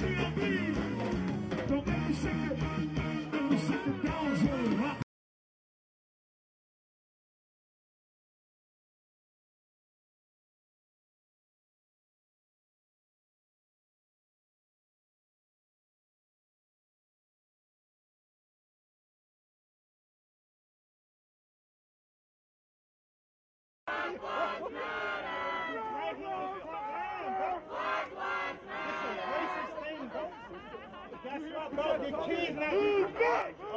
Don't make me sing it. Let me sing the down zone. That's what, bro. Your kids not